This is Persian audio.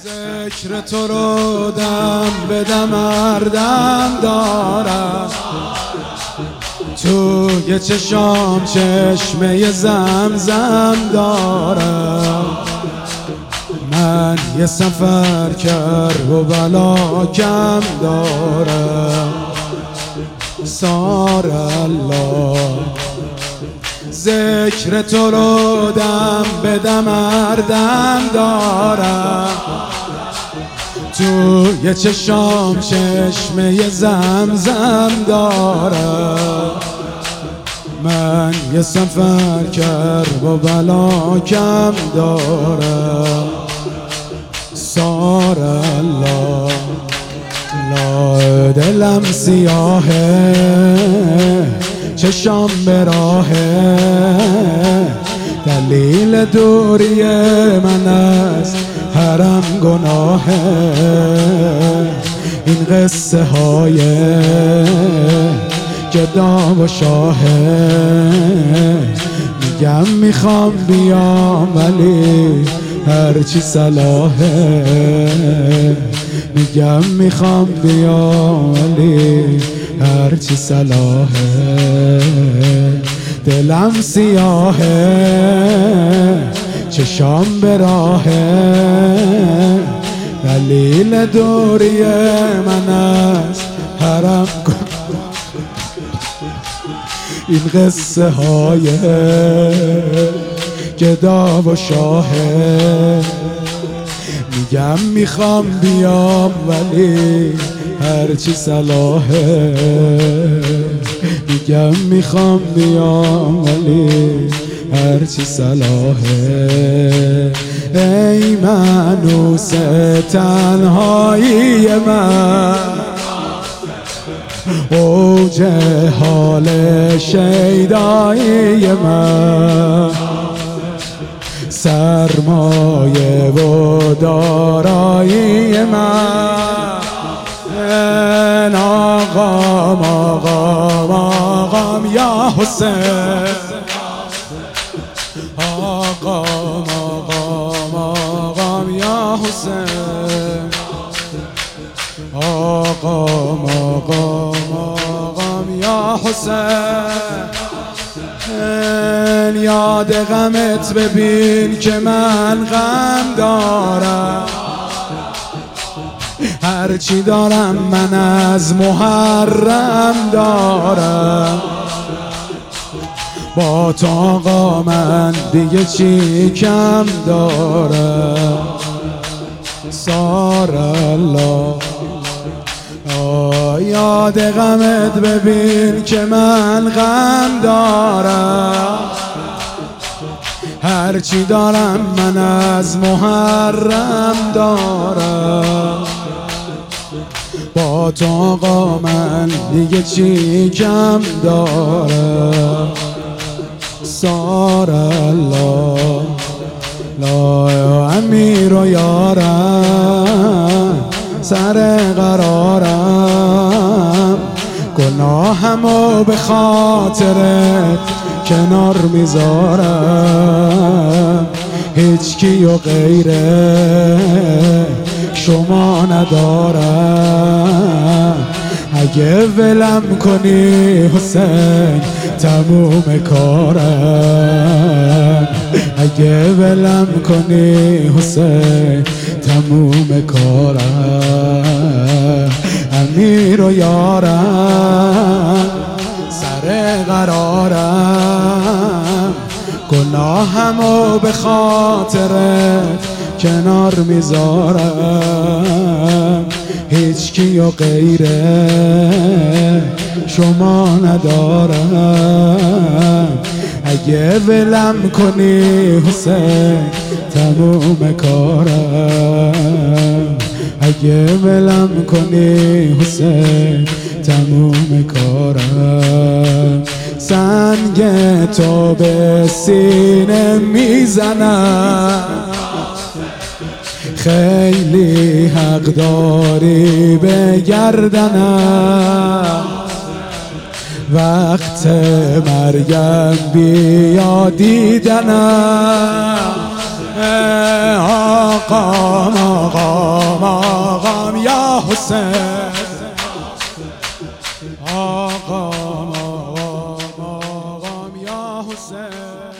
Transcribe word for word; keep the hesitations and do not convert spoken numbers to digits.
ذکر تو رو دم به دم اردم دارم، توی چشام چشمه زمزم دارم. من یه سفر کرب و بلا کم دارم. سار الله ذکر تو رو دم به دم اردم دارم، توی چشام چشمه زمزم دارم. من یه سفر کرب و بلا کم دارم. سار الله لا دلم سیاهه، چشام به راهه، دلیل دوری من از حرم گناهه. این قصه های گدا و شاهه، میگم میخوام بیام ولی هرچی صلاحه. میگم میخوام بیام ولی هرچی صلاحه. دلم سیاهه، چشام به راهه، دلیل دوری من از حرم. این قصه های گدا و شاهه، میگم میخوام بیام ولی هرچی صلاحه. میگم میخوام بیام ولی هرچی صلاحه. ای مانوس تنهایی من، اوج حال شیدایی من، سرمایه و دارایی من. آقام آقام آقام یا حسین، آقام آقام آقام یا حسین، آقام آقام آقام یا حسین. یاد غمت ببین که من غم دارم، هرچی دارم من از محرم دارم. با تو آقا من دیگه چی کم دارم. سار الله یاد غمت ببین که من غم دارم، هرچی دارم من از محرم دارم. با تو آقا من دیگه چی کم دارم. سار الله لا امیر و یارم، سر قرارم، گناهمو به خاطرت کنار میذارم. هیچ کی و غیره شما ندارم. اگه ولم کنی حسین تموم کارم، اگه ولم کنی حسین تموم کارم. امیر و یارم، سر قرارم، گناهمو به خاطرت کنار میذارم. هیچ کی و غیره شما ندارم. اگه ولم کنی حسین تموم کارم، اگه ولم کنی حسین تموم کارم. سنگ تو به سینه میزنم، خیلی حق داری به گردنم. وقت مرگم بیا دیدنم، آقام آقام آقام یا حسین آقام آقام آقام یا حسین